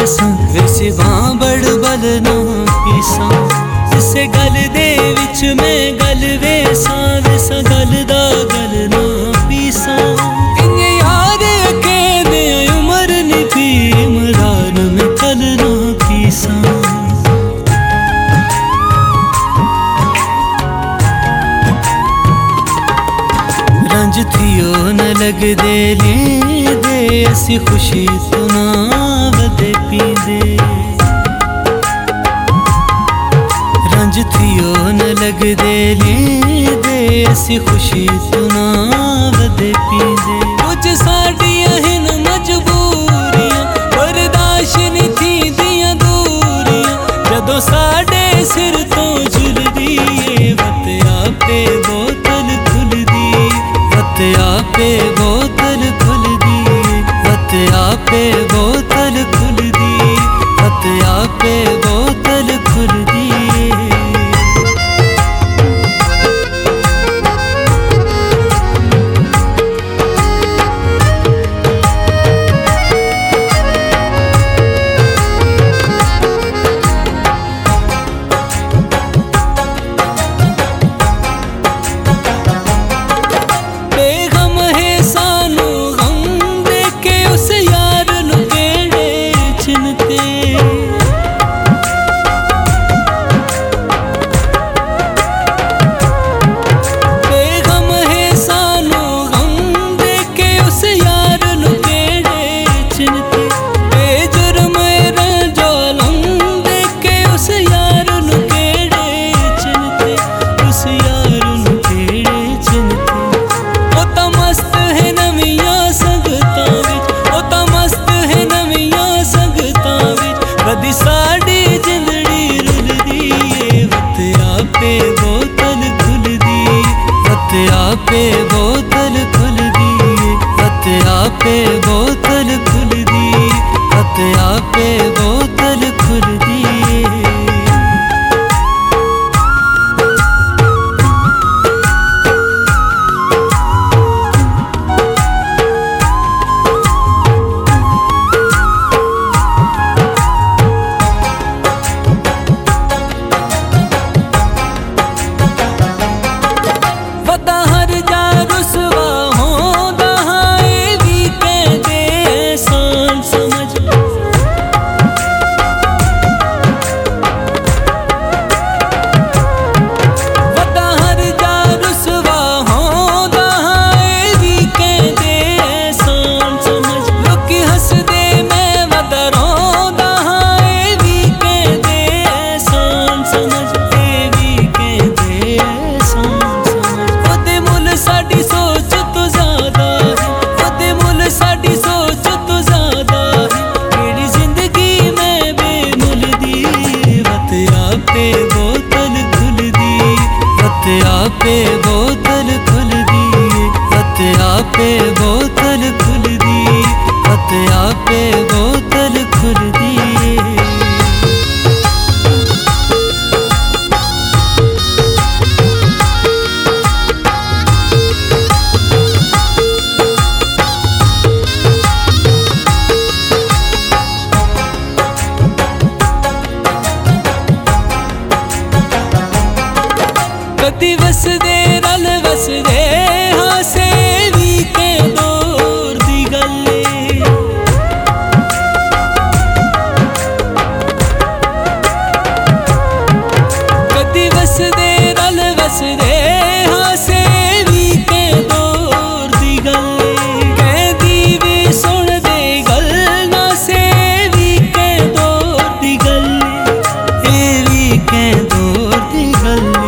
दसा वैसे बां बड़ बल ना पीसा जिसे गल दे विच मैं गल वेसा वैसा गल दा गल ना पीसा इन्ने याद अकेले उम्र नी थी इमरान में कल ना पीसा रंज थियो न लग दे ले दे ऐसी खुशी तो ना वदे पी दे रंज थियो न लग दे ले दे ऐसी खुशी तो ना वदे पी दे कुछ साडियां हिन मजबूरियां बर्दाश्त नहीं थी दियां दूरियां जदों साडे सिर तो झुलदी ए वत आपे बोतल खुलदी वत आपे बोतल खुलदी वत आपे बोतल खुलदी वत आपे बोतल खुलदी साड़ी जिंदड़ी रुलदी वत आपे बोतल खुलदी वत आपे बोतल खुलदी वत आपे बोतल खुलदी वत आपे बोतल खुलदी आपे बोतल खुलदी वत आपे बोतल खुलदी वत आपे बोतल खुलदी कदी वसदे रल वसदे हासे भी के दौर दी गल्ले कदी वसदे रल वसदे हासे भी के दौर दी गल्ले कहदी भी सुन दे गल ना से भी के दौर दी गल्ले ए भी के दौर दी गल्ले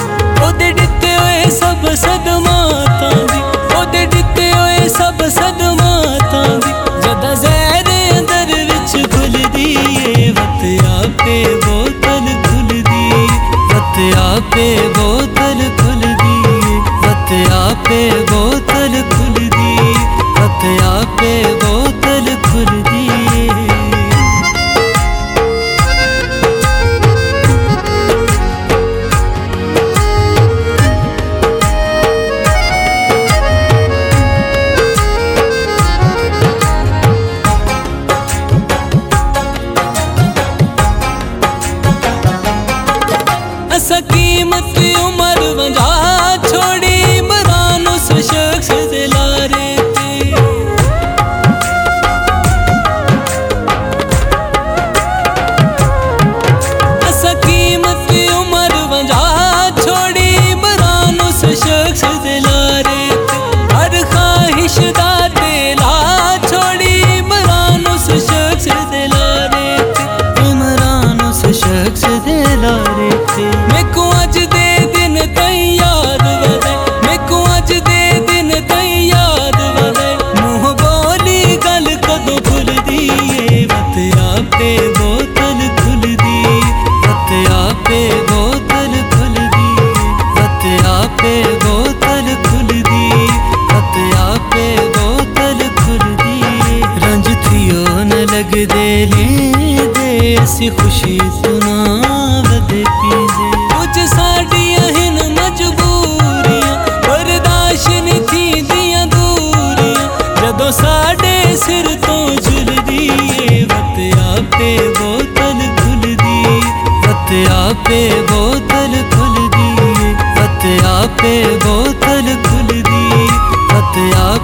सब सदमातां दी ओदे दित्ते होए सब सदमातां दी जदा ज़हर अंदर विच घुलदी वत आपे बोतल खुलदी वत आपे बोतल खुलदी वत आपे बोतल खुलदी वत आपे बोतल खुलदी सी खुशी तू ना वधे पींदे। कुछ साडियां हिन मजबूरियां बर्दाश्त नहीं थी दियां दूरियां, जदों साडे सिर तो झुलदी ए वत आपे बोतल खुलदी, वत आपे बोतल खुलदी, वत आपे बोतल खुलदी, वत आप